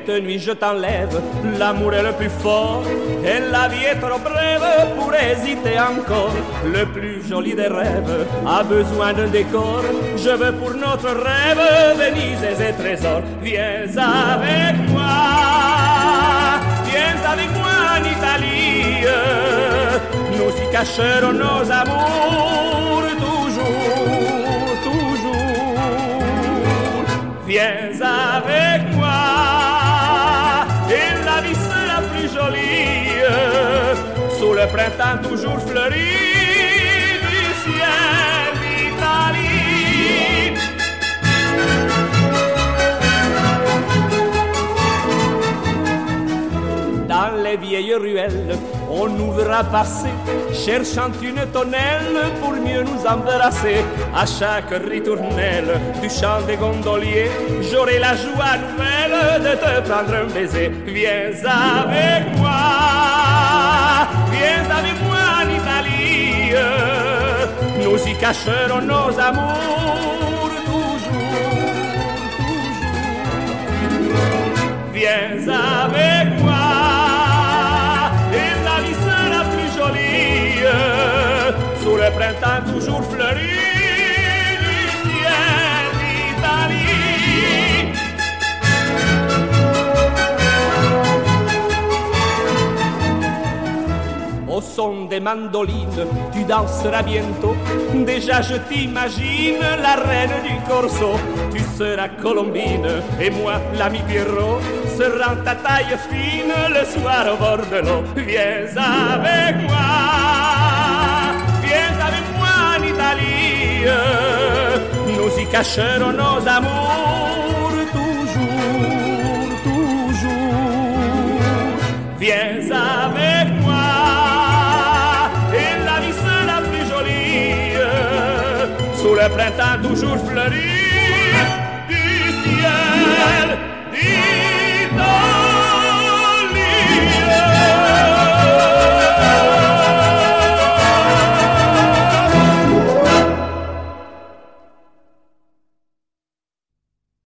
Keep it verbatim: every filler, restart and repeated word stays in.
nuit je t'enlève. L'amour est le plus fort et la vie est trop brève pour hésiter encore. Le plus joli des rêves a besoin d'un décor. Je veux pour notre rêve Venise et trésors. Viens avec moi, viens avec moi en Italie. Nous y cacherons nos amours toujours, toujours. Viens avec moi et la vie sera plus jolie. Sous le printemps toujours fleuri du ciel d'Italie. Dans les vieilles ruelles, on nous verra passer, cherchant une tonnelle pour mieux nous embrasser. À chaque ritournelle du chant des gondoliers, j'aurai la joie nouvelle de te prendre un baiser. Viens avec moi, viens avec moi en Italie. Nous y cacherons nos amours toujours, toujours. Viens avec moi. Sous le printemps toujours fleuri du ciel d'Italie. Au son des mandolines, tu danseras bientôt. Déjà je t'imagine la reine du corso. Tu seras Colombine et moi l'ami Pierrot seront ta taille fine le soir au bord de l'eau. Viens avec moi, viens avec moi en Italie. Nous y cacherons nos amours toujours, toujours. Viens avec moi et la vie sera plus jolie. Sous le printemps toujours fleuri du ciel d'Italie.